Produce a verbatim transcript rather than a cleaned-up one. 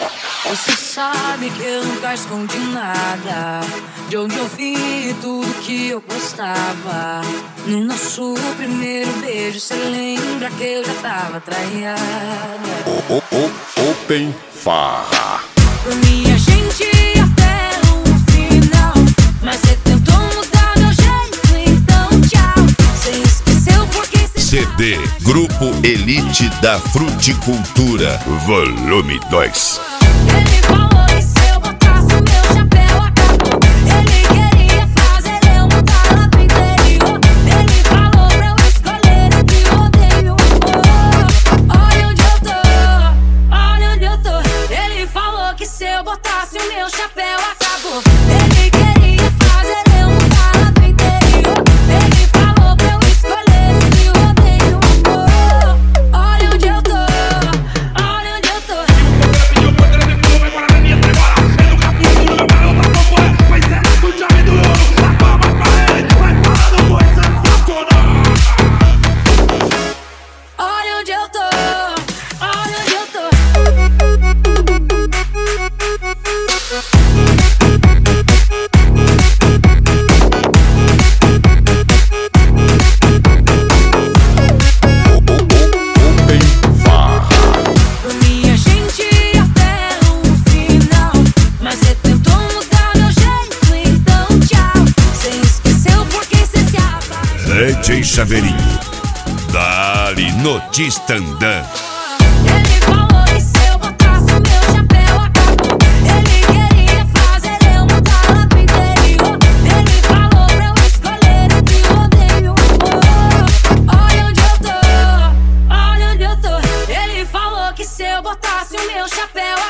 Você sabe que eu nunca escondi nada, de onde eu vim e tudo que eu gostava. No nosso primeiro beijo, cê lembra que eu já tava traída. O, o, o, Open Farra. Por mim a gente ia até o final, mas cê tentou mudar meu jeito, então tchau. Cê esqueceu porque cê C D Grupo Elite da Fruticultura, volume dois. Ele falou que se eu botasse o meu chapéu acabou. Ele queria fazer eu mudar lá do interior. Ele falou pra eu escolher entre o odeio e o amor. Olha onde eu tô, olha onde eu tô. Ele falou que se eu botasse o meu chapéu acabou. Ele queria fazer eu mudar lá do interior. Ele falou pra eu escolher entre o odeio e o amor. Olha onde eu tô, olha onde eu tô. Olha onde eu tô, olha onde eu tô. Open Farra. Por mim a gente ia até o final, mas cê tentou mudar meu jeito, então tchau. Cê esqueceu porque cê se apaixonou. D J Chaveirinho, dali no Tistandã. Ele falou que se eu botasse o meu chapéu acabou. Ele queria fazer eu mudar lá do interior. Ele falou pra eu escolher entre o odeio e o amor. Olha onde eu tô, olha onde eu tô. Ele falou que se eu botasse o meu chapéu